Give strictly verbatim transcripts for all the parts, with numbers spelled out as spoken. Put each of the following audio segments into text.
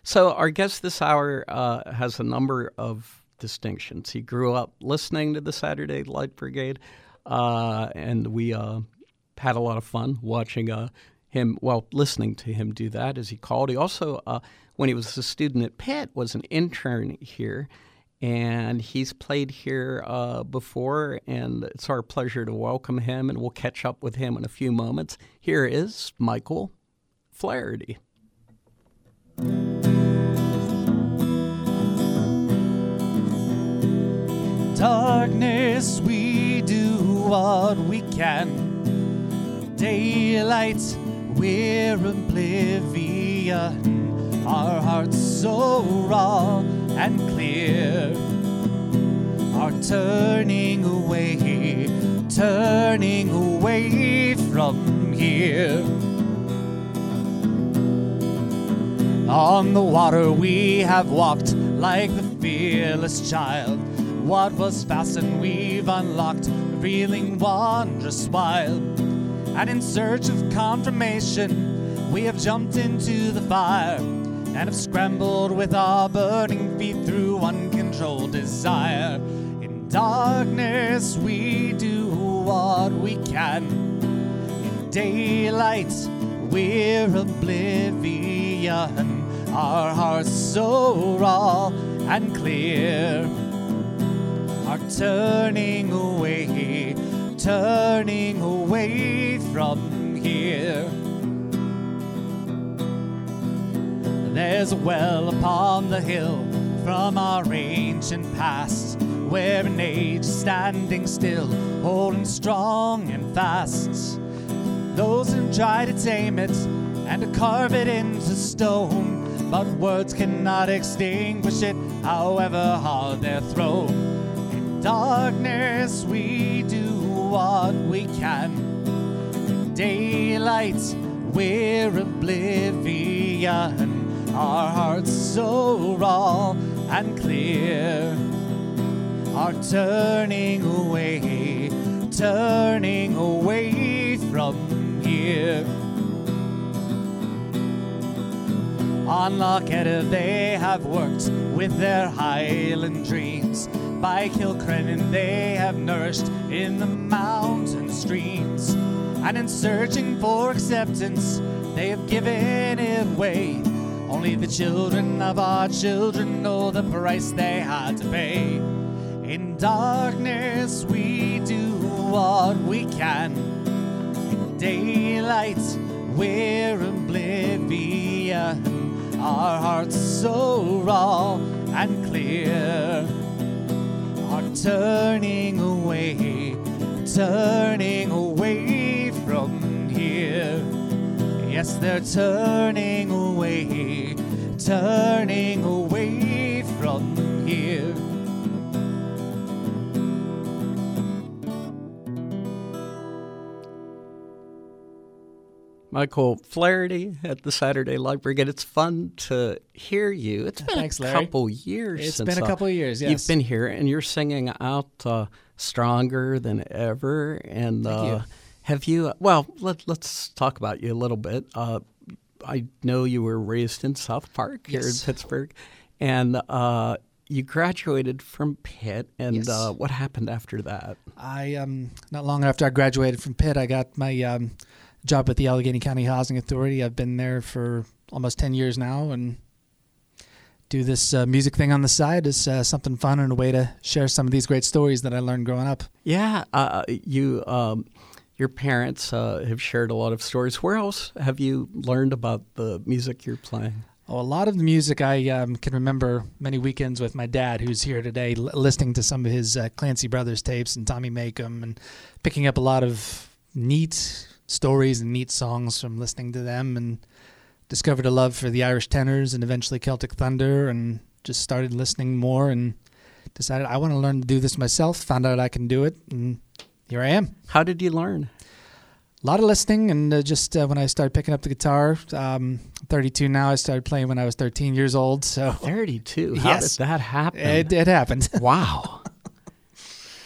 So our guest this hour uh, has a number of distinctions. He grew up listening to the Saturday Light Brigade, uh, and we uh, had a lot of fun watching uh, him, well, listening to him do that, as he called. He also, uh, when he was a student at Pitt, was an intern here, and he's played here uh, before, and it's our pleasure to welcome him, and we'll catch up with him in a few moments. Here is Michael Flaherty. Darkness, we do what we can. Daylight, we're oblivion. Our hearts so raw and clear are turning away, turning away from here. On the water we have walked like the fearless child. What was fastened we've unlocked, revealing wondrous wild. And in search of confirmation, we have jumped into the fire and have scrambled with our burning feet through uncontrolled desire. In darkness we do what we can. In daylight we're oblivion. Our hearts so raw and clear are turning away, turning away from here. There's a well upon the hill from our ancient past, where an age is standing still, holding strong and fast. Those who try to tame it and to carve it into stone, but words cannot extinguish it, however hard they're thrown. In darkness we do what we can. In daylight we're oblivion. Our hearts so raw and clear are turning away, turning away from here. On Lochetta they have worked with their Highland dreams. By Kilcrennan they have nourished in the mountain streams. And in searching for acceptance they have given it away. Only the children of our children know the price they had to pay. In darkness we do what we can. In daylight we're oblivion. Our hearts so raw and clear are turning away, turning away from here. Yes, they're turning away, turning away from here. Michael Flaherty at the Saturday Light Brigade. It's fun to hear you. It's been Thanks, a Larry. couple years It's since been a couple uh, of years, yes. you've been here, and you're singing out uh, stronger than ever. And Thank uh, you. have you? Well, let, let's talk about you a little bit. Uh, I know you were raised in South Park here Yes. in Pittsburgh, and uh, you graduated from Pitt. And Yes. uh, what happened after that? I um not long after I graduated from Pitt, I got my um, job at the Allegheny County Housing Authority. I've been there for almost ten years now, and do this uh, music thing on the side is uh, something fun and a way to share some of these great stories that I learned growing up. Yeah, uh, you, um, your parents uh, have shared a lot of stories. Where else have you learned about the music you're playing? Oh, a lot of the music I um, can remember many weekends with my dad, who's here today, l- listening to some of his uh, Clancy Brothers tapes and Tommy Makem, and picking up a lot of neat stories and neat songs from listening to them, and discovered a love for the Irish tenors and eventually Celtic Thunder, and just started listening more and decided I want to learn to do this myself. Found out I can do it, and here I am. How did you learn? A lot of listening, and uh, just uh, when I started picking up the guitar, um, I'm thirty-two now. I started playing when I was thirteen years old. So thirty-two. How Yes. did that happen? it, it happened. Wow.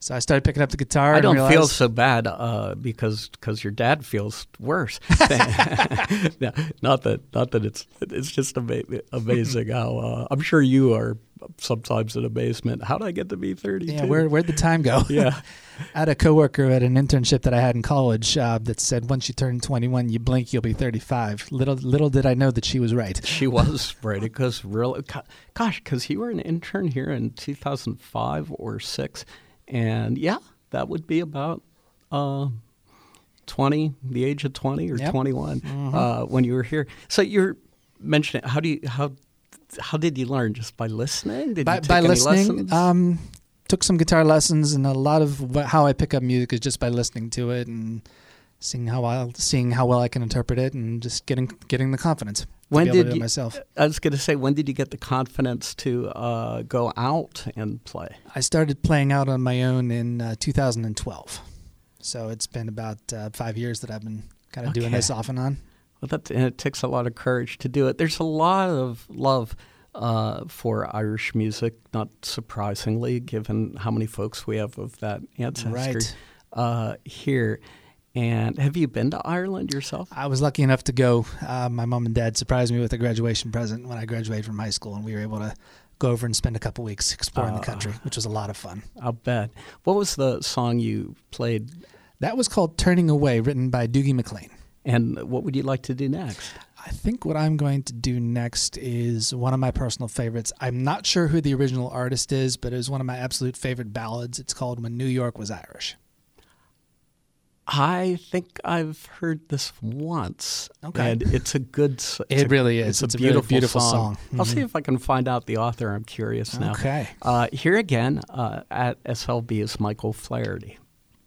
So I started picking up the guitar. I and don't realized, feel so bad uh, because because your dad feels worse. No, not that not that it's it's just ama- amazing how uh, I'm sure you are sometimes in amazement. How did I get to be thirty-two? Yeah, where where'd the time go? Yeah. I had a coworker at an internship that I had in college uh, that said, once you turn twenty-one, you blink, you'll be thirty-five. Little little did I know that she was right. She was right. It goes really, gosh, because you were an intern here in two thousand five or six. And yeah, that would be about uh, twenty, the age of twenty or yep. twenty-one mm-hmm. uh, when you were here. So you're mentioning, how do you, how, how did you learn? Just by listening? Did by, you take by any listening, lessons? Um, took some guitar lessons, and a lot of wh- how I pick up music is just by listening to it and seeing how I, seeing how well I can interpret it, and just getting getting the confidence. When to be able did to do it you, myself. I was going to say, when did you get the confidence to uh, go out and play? I started playing out on my own in uh, two thousand twelve. So it's been about uh, five years that I've been kind of Okay. doing this off and on. Well, that, and it takes a lot of courage to do it. There's a lot of love uh, for Irish music, not surprisingly, given how many folks we have of that ancestry Right. uh, here. And have you been to Ireland yourself? I was lucky enough to go. Uh, my mom and dad surprised me with a graduation present when I graduated from high school, and we were able to go over and spend a couple weeks exploring Uh, the country, which was a lot of fun. I'll bet. What was the song you played, That was called Turning Away, written by Doogie McLean. and what would you like to do next? I think what I'm going to do next is one of my personal favorites. I'm not sure who the original artist is, but it was one of my absolute favorite ballads. It's called When New York Was Irish. I think I've heard this once, Okay. and it's a good. s- It a- really is. It's, It's a a very beautiful, beautiful song. song. I'll Mhm. see if I can find out the author. I'm curious now. Okay. Uh, here again uh, at S L B is Michael Flaherty.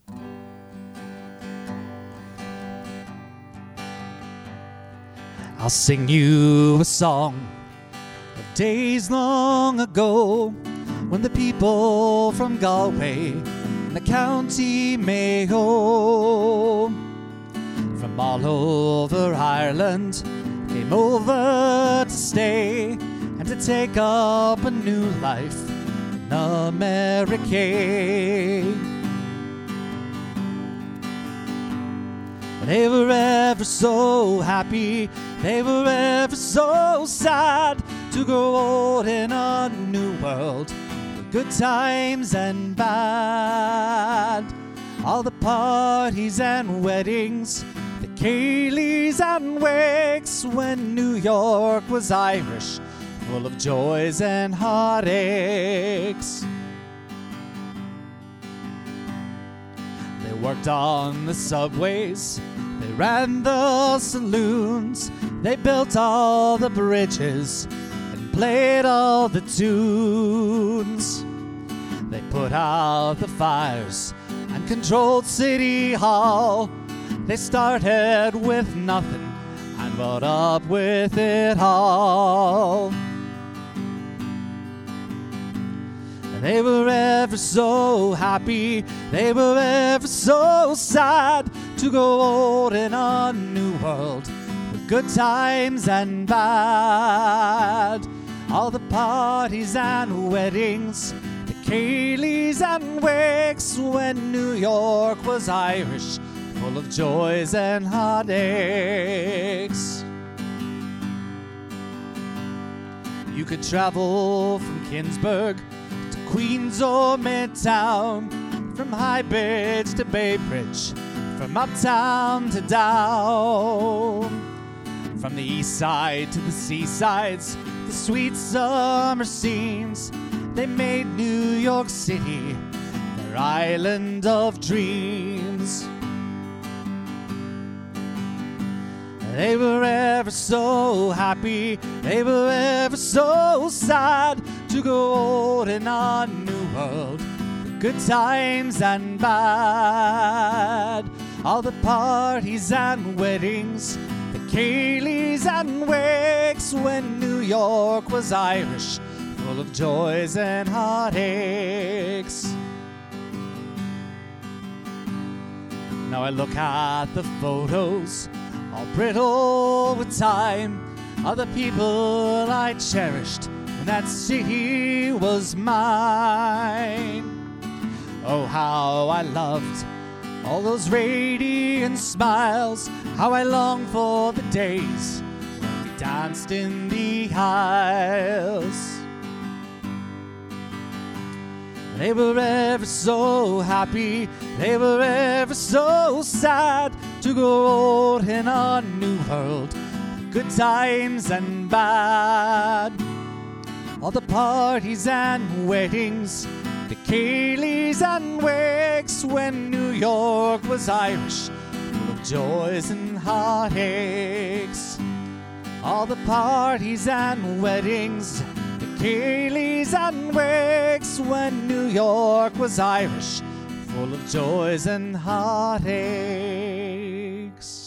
I'll sing you a song of days long ago when the people from Galway and the county Mayo from all over Ireland came over to stay and to take up a new life in America. They were ever so happy, they were ever so sad to grow old in a new world, with good times and bad. All the parties and weddings, the Cayleys and wakes, when New York was Irish, full of joys and heartaches. They worked on the subways, they ran the saloons, they built all the bridges and played all the tunes. They put out the fires and controlled City Hall. They started with nothing and brought up with it all. They were ever so happy, they were ever so sad to go old in a new world, with good times and bad. All the parties and weddings, the Cayleys and wakes, when New York was Irish, full of joys and heartaches. You could travel from Kingsburg to Queens or Midtown, from High Bridge to Bay Bridge, from uptown to down, from the east side to the seasides, the sweet summer scenes. They made New York City their island of dreams. They were ever so happy, they were ever so sad to go old in a new world, with good times and bad. All the parties and weddings, the Cayleys and wakes, when New York was Irish, full of joys and heartaches. Now I look at the photos, all brittle with time, of the people I cherished when that city was mine. Oh, how I loved all those radiant smiles, how I long for the days when we danced in the aisles. They were ever so happy, they were ever so sad to grow old in our new world, good times and bad. All the parties and weddings, the Kayleys and wakes when New York was Irish, full of joys and heartaches. All the parties and weddings, the Kayleys and wakes when New York was Irish, full of joys and heartaches.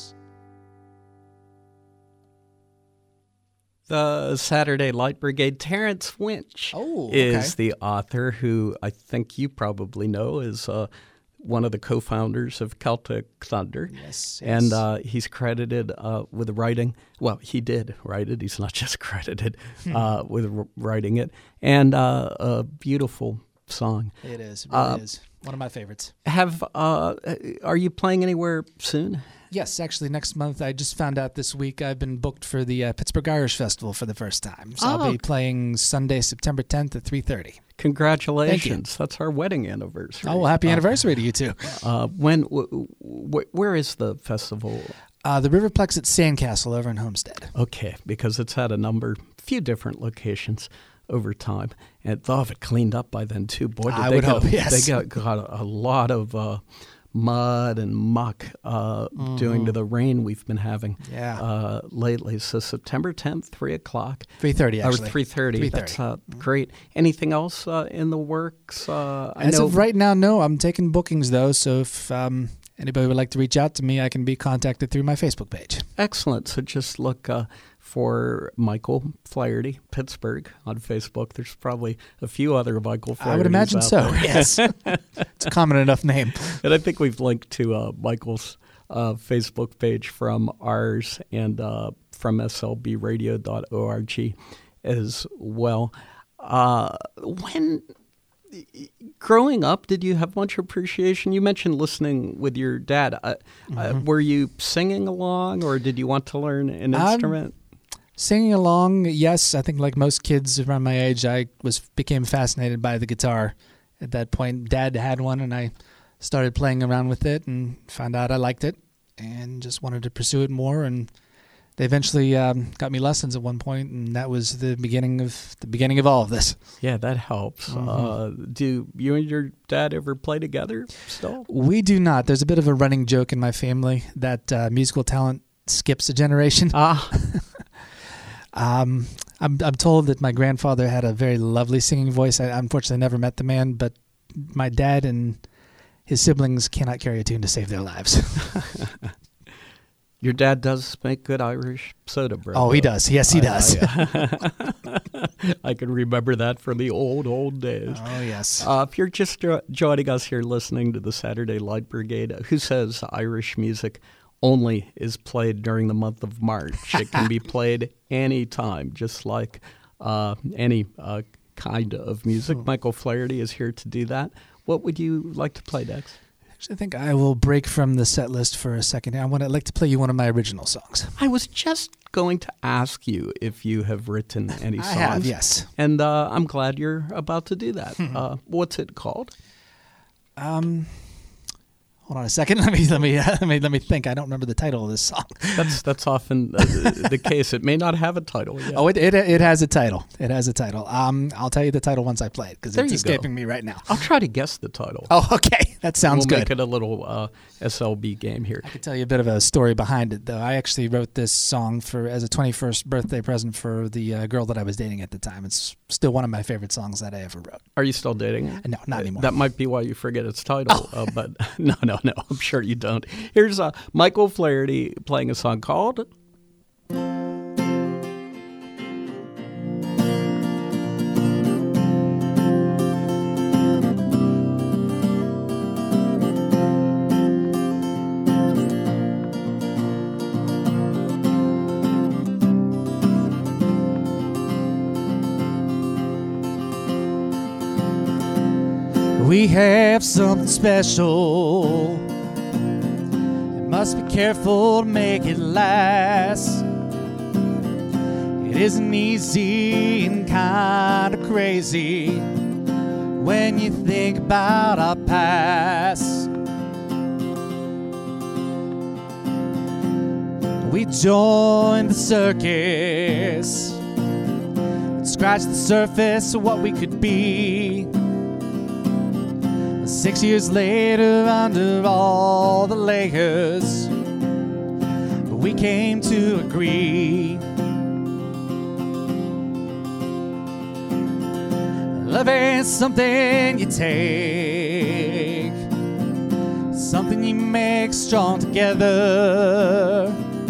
The Saturday Light Brigade. Terrence Winch Oh, okay. is the author, who I think you probably know is uh, one of the co-founders of Celtic Thunder. Yes, yes. And uh, he's credited uh, with writing. Well, he did write it. He's not just credited uh, with r- writing it. And uh, a beautiful song. It is. It really Uh, is. One of my favorites. Have uh, are you playing anywhere soon? Yes, actually, next month. I just found out this week I've been booked for the uh, Pittsburgh Irish Festival for the first time. So Oh. I'll be playing Sunday, September tenth at three thirty. Congratulations! That's our wedding anniversary. Oh, well, happy Uh, anniversary to you too. Uh, when? W- w- where is the festival? Uh, the Riverplex at Sandcastle over in Homestead. Okay, because it's had a number, few different locations over time, and they'll have it cleaned up by then too. Boy, did I they would got, hope, yes. They got, got a, a lot of uh, mud and muck uh, Mm-hmm. due to the rain we've been having Yeah. uh, lately. So September tenth, three o'clock. three thirty, Or actually. three thirty. three That's thirty. uh, great. Anything else uh, in the works? Uh, I As know of right now, no. I'm taking bookings, though, so if um, anybody would like to reach out to me, I can be contacted through my Facebook page. Excellent. So just look uh, for Michael Flaherty, Pittsburgh, on Facebook. There's probably a few other Michael Flahertys I would imagine out so, there. yes. It's a common enough name. And I think we've linked to uh, Michael's uh, Facebook page from ours and uh, from S L B radio dot org as well. Uh, when growing up, did you have much appreciation? You mentioned listening with your dad. Uh, Mm-hmm. uh, were you singing along, or did you want to learn an Um, instrument? Singing along, yes. I think like most kids around my age, I was became fascinated by the guitar. At that point, Dad had one, and I started playing around with it and found out I liked it and just wanted to pursue it more. And they eventually um, got me lessons at one point, and that was the beginning of the beginning of all of this. Yeah, that helps. Mm-hmm. Uh, do you and your dad ever play together still? We do not. There's a bit of a running joke in my family that uh, musical talent skips a generation. Ah, Um, I'm I'm told that my grandfather had a very lovely singing voice. I unfortunately never met the man, but my dad and his siblings cannot carry a tune to save their lives. your dad does make good Irish soda bread. Oh, he though. does. Yes, he I- does. I, I can remember that from the old, old days. Oh, yes. Uh, if you're just jo- joining us here listening to the Saturday Light Brigade, who says Irish music only is played during the month of March? It can be played anytime, just like uh, any uh, kind of music. Michael Flaherty is here to do that. What would you like to play next? Actually, I think I will break from the set list for a second. I want to like to play you one of my original songs. I was just going to ask you if you have written any I songs. have, yes. And uh, I'm glad you're about to do that. uh, what's it called? Um, hold on a second. Let me let me uh, let me let me think. I don't remember the title of this song. That's that's often uh, the, the case. It may not have a title yet. Oh, it, it it has a title. It has a title. Um, I'll tell you the title once I play it because There it's you go. escaping me right now. I'll try to guess the title. Oh, okay. That sounds we'll good. make it a little uh, S L B game here. I can tell you a bit of a story behind it, though. I actually wrote this song for as a twenty-first birthday present for the uh, girl that I was dating at the time. It's still one of my favorite songs that I ever wrote. Are you still dating her? No, not anymore. That might be why you forget its title. Uh, but no, no, no. I'm sure you don't. Here's uh, Michael Flaherty playing a song called We have something special. Must be careful to make it last. It isn't easy and kind of crazy when you think about our past. We joined the circus, scratched the surface of what we could be. Six years later, under all the layers, we came to agree. Love ain't something you take, something you make strong together.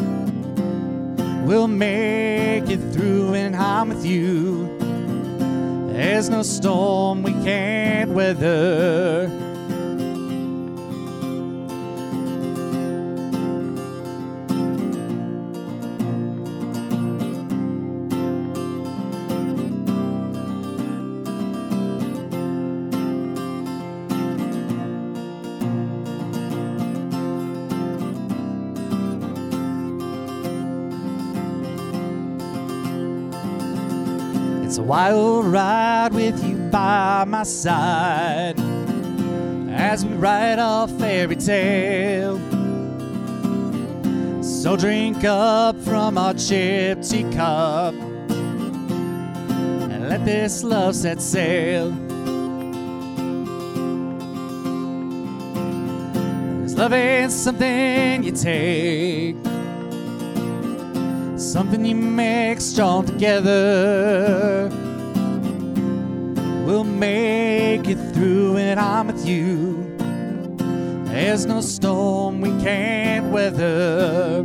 We'll make it through when I'm with you. There's no storm we can't weather. It's a wild ride with you by my side as we write our fairy tale. So drink up from our gypsy cup and let this love set sail. 'Cause love ain't something you take, something you make strong together. We'll make it through when I'm with you. There's no storm we can't weather.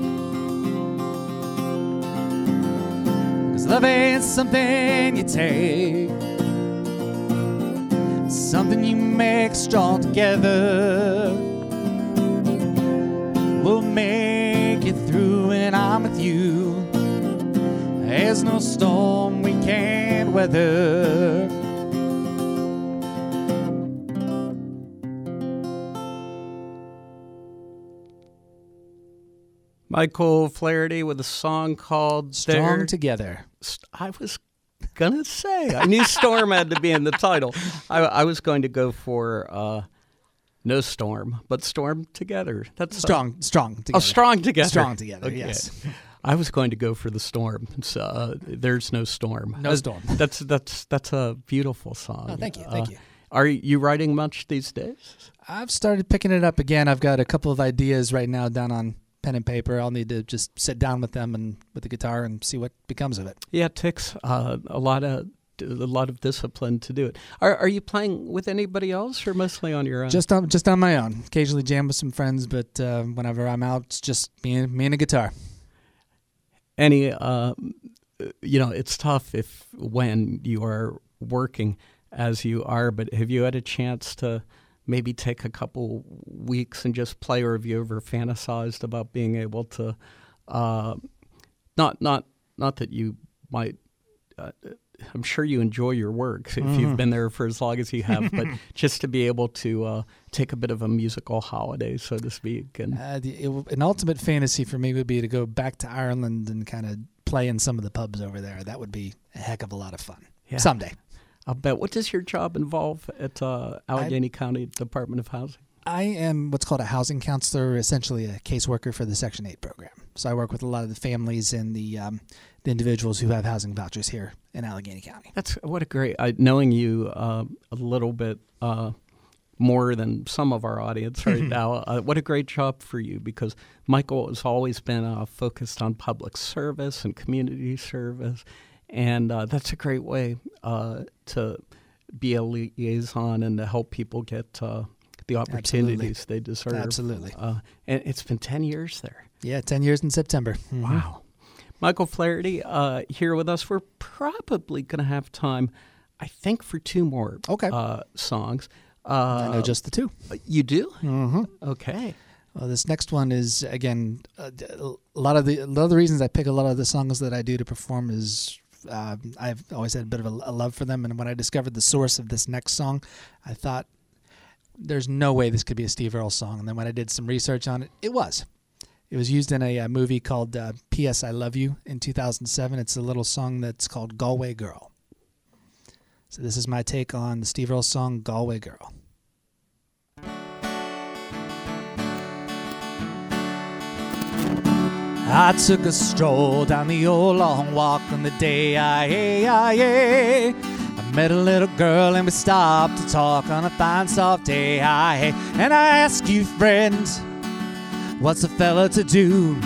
'Cause love ain't something you take, something you make strong together. We'll make it through when I'm with you. There's no storm we can't weather. Michael Flaherty with a song called Strong There. Together. I was going to say, I knew Storm had to be in the title. I, I was going to go for uh, No Storm, but Storm Together. That's Strong, uh, strong together. Oh, Strong Together. Strong Together, Okay. yes. I was going to go for the Storm. So, uh, there's no storm. No Uh, storm. That's that's that's a beautiful song. Oh, thank you, thank Uh, you. Are you writing much these days? I've started picking it up again. I've got a couple of ideas right now down on pen and paper. I'll need to just sit down with them and with the guitar and see what becomes of it. Yeah, it takes uh, a lot of a lot of discipline to do it. Are are you playing with anybody else or mostly on your own? Just on just on my own. Occasionally jam with some friends, but uh, whenever I'm out, it's just me and me and a guitar. Any, uh, you know, it's tough if when you are working as you are, but have you had a chance to maybe take a couple weeks and just play, or have you ever fantasized about being able to, uh, not not not that you might, uh, I'm sure you enjoy your work if Mm-hmm. you've been there for as long as you have, but just to be able to uh, take a bit of a musical holiday, so to speak. And Uh, the, it, an ultimate fantasy for me would be to go back to Ireland and kind of play in some of the pubs over there. That would be a heck of a lot of fun. Yeah. Someday. I'll bet. What does your job involve at uh, Allegheny County Department of Housing? I am what's called a housing counselor, essentially a caseworker for the Section eight program. So I work with a lot of the families and the um, the individuals who have housing vouchers here in Allegheny County. That's what a great. I, knowing you uh, a little bit uh, more than some of our audience right now, uh, what a great job for you, because Michael has always been uh, focused on public service and community service, and uh, that's a great way uh, to be a liaison and to help people get uh, the opportunities Absolutely. they deserve. Absolutely. Uh, and it's been ten years there. Yeah, ten years in September. Mhm. Wow. Michael Flaherty uh, here with us. We're probably going to have time, I think, for two more Okay. uh, songs. Uh, I know just the two. You do? Mm-hmm. Okay. Well, this next one is, again, uh, a lot of the a lot of the reasons I pick a lot of the songs that I do to perform is Uh, I've always had a bit of a, a love for them, and when I discovered the source of this next song, I thought, there's no way this could be a Steve Earle song. And then when I did some research on it, it was. It was used in a, a movie called uh, P S I Love You in two thousand seven. It's a little song that's called Galway Girl. So this is my take on the Steve Earle song, Galway Girl. I took a stroll down the old long walk on the day I, I, I, I met a little girl and we stopped to talk on a fine soft day I, and I asked you, friend, what's a fella to do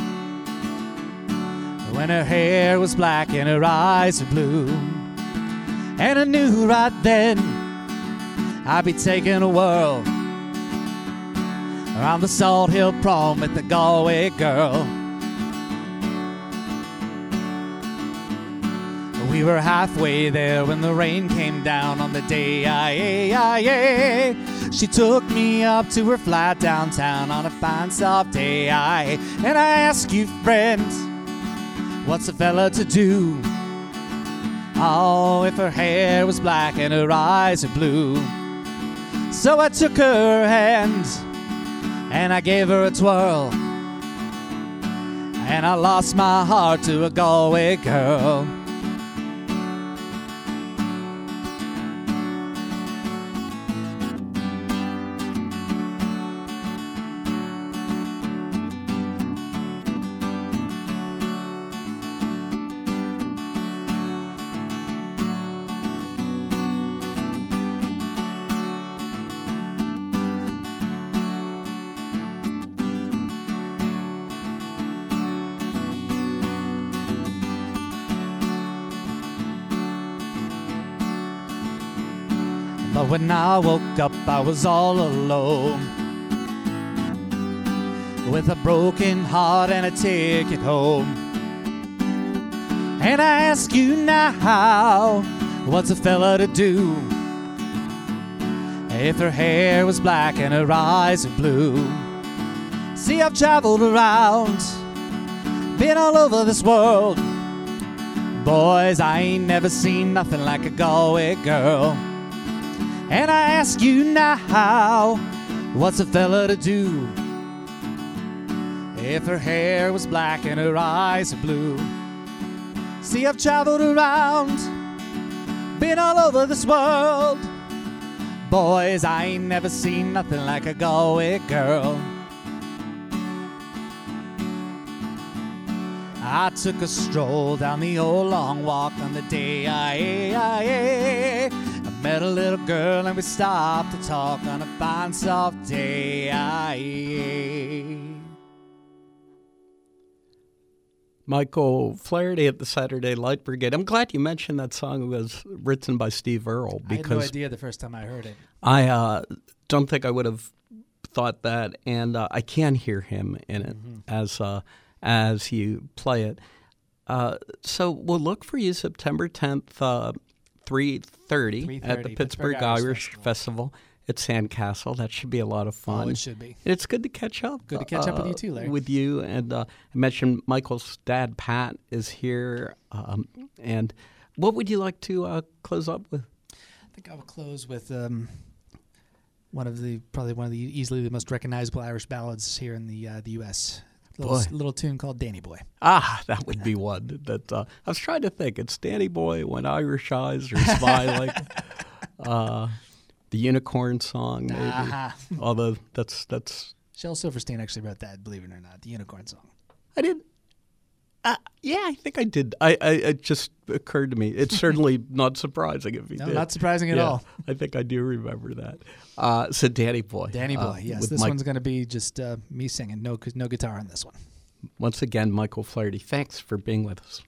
when her hair was black and her eyes were blue? And I knew right then I'd be taking a whirl around the Salt Hill Prom with the Galway Girl. We were halfway there when the rain came down on the day I, I, I, she took me up to her flat downtown on a fine soft day I, and I asked you, friend, what's a fella to do? Oh, if her hair was black and her eyes are blue. So I took her hand and I gave her a twirl, and I lost my heart to a Galway girl. But when I woke up, I was all alone, with a broken heart and a ticket home. And I ask you now, what's a fella to do if her hair was black and her eyes are blue? See, I've traveled around, been all over this world. Boys, I ain't never seen nothing like a Galway girl. And I ask you now, what's a fella to do if her hair was black and her eyes are blue? See, I've traveled around, been all over this world. Boys, I ain't never seen nothing like a Galway girl. I took a stroll down the old long walk on the day I, I, I met a little girl and we stopped to talk on a fine soft day. Michael Flaherty at the Saturday Light Brigade. I'm glad you mentioned that song was written by Steve Earle, because I had no idea the first time I heard it. I uh, don't think I would have thought that, and uh, I can hear him in it mm-hmm. as uh, as you play it. Uh, so we'll look for you September tenth, uh, three thirty at the Pittsburgh, Pittsburgh Irish, Irish Festival. Festival at Sandcastle. That should be a lot of fun. Oh, it should be. And it's good to catch up. Good to catch uh, up with you too, Larry. With you. And uh, I mentioned Michael's dad, Pat, is here. Um, and what would you like to uh, close up with? I think I will close with um, one of the, probably one of the easily the most recognizable Irish ballads here in the uh, the U S Little, little tune called Danny Boy. Ah, that would be one. That uh, I was trying to think. It's Danny Boy when Irish eyes are smiling. uh, the Unicorn Song, maybe. Uh-huh. Although that's that's. Shel Silverstein actually wrote that, believe it or not, the Unicorn Song. I did. Uh, yeah, I think I did. I, I it just occurred to me. It's certainly not surprising if he no, did. Not surprising at yeah, all. I think I do remember that. Uh, so Danny Boy. Danny Boy, uh, yes. This Mike. one's going to be just uh, me singing. No, no guitar on this one. Once again, Michael Flaherty, thanks for being with us.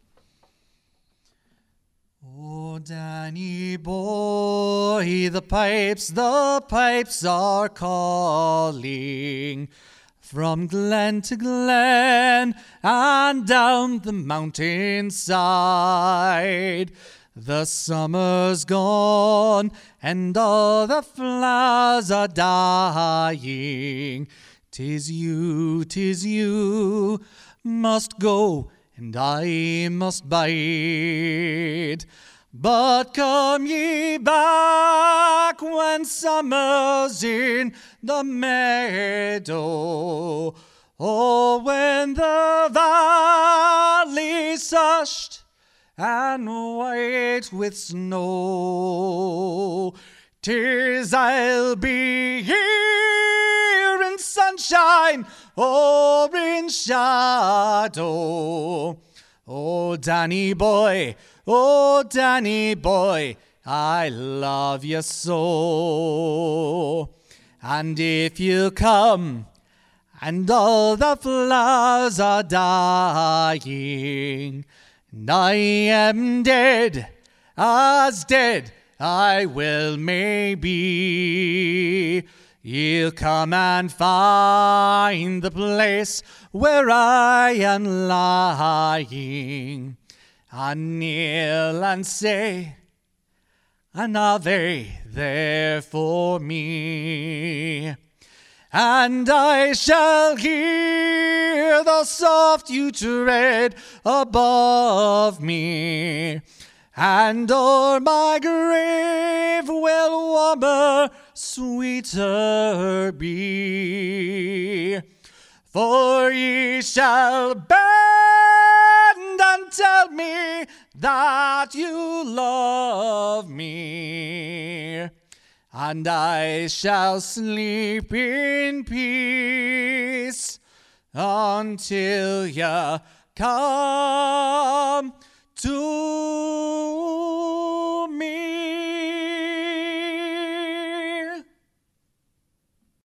Oh, Danny Boy, the pipes, the pipes are calling from glen to glen and down the mountainside. The summer's gone and all the flowers are dying. 'Tis you, 'tis you must go and I must bide. But come ye back when summer's in the meadow, or when the valley's hushed and white with snow. 'Tis I'll be here in sunshine or in shadow. Oh, Danny boy, oh, Danny boy, I love you so. And if you come and all the flowers are dying, and I am dead, as dead I will maybe, you'll come and find the place where I am lying, and kneel and say an Ave there for me. And I shall hear the soft dew tread above me, and o'er my grave will warmer, sweeter be. For ye shall bend and tell me that you love me, and I shall sleep in peace until you come to